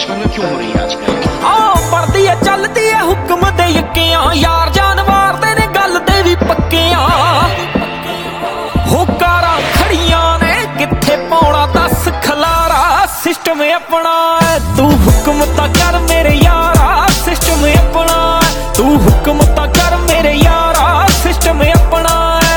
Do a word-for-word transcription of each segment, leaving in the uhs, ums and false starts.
बचपन में क्यों हो रही है आजकल? हाँ पढ़दी है चलदी है हुक्म दे यक्कियां यार जान मारदे ने गल दे भी पक्कियां हो कारां खड़ियां ने किथे पाउणा दस खलारा सिस्टम अपना तू हुक्म तां कर मेरे यारा सिस्टम अपना तू हुक्म तां कर मेरे यारा सिस्टम अपना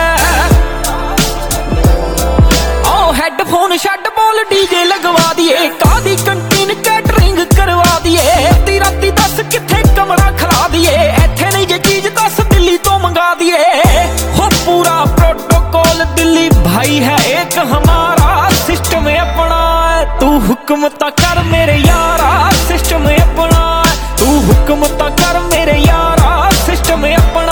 ओ हेडफोन छड्ड बोल डीजे लगवा दिए कादी कंटीन कैटरिंग करवा दिए अद्धी राती दस किथे कमरा खला दिए इत्थे नहीं जे चीज दस दिल्ली तो मंगा दिए हो पूरा प्रोटोकॉल दिल्ली भाई है एक हमारा सिस्टम अपना तू हुक्म ता कर मेरे यारा सिस्टम अपना तू हुक्म ता कर मेरे यारा सिस्टम अपना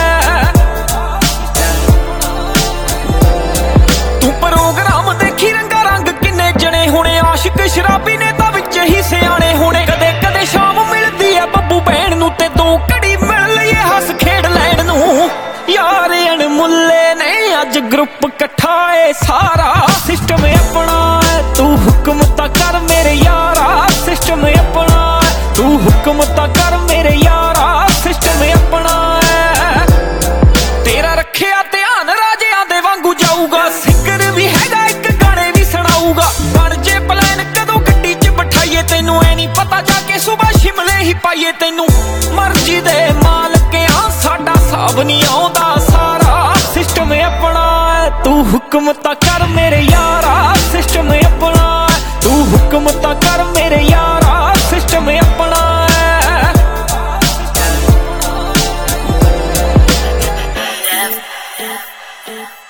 तू प्रोग्राम देखी रंगा रंग किन्ने जने होने आशिक शराबी ने तां विच ही सियाणे होने कदे कदे शाम मिलदी है बब्बू भैन नूं ते दो घड़ी मिल लईए हस खेड लैण नूं यार अणमुल्ले ने अज ग्रुप कट्ठा है सारा सिस्टम अपना तू हुक्म ता कर मेरे यारा सिस्टम अपना तू हुक्म ता कर मेरे यारा सिस्टम अपना तेरा रखिया ध्यान राजियां दे वांगू जाऊगा सिंगर भी हैगा एक गाने भी सुनाऊगा बन जे प्लान कदों गड्डी च बिठाइए तैनू ऐ नहीं पता जाके सुबह शिमले ही पाइए तैनू मर्जी दे मालकियां साडा साब नहीं आउंदा सारा सिस्टम अपना तू हुक्म ता कर मेरे यारा सिस्टम अपना तू हुक्म ता कर मेरे यारा सिस्टम अपना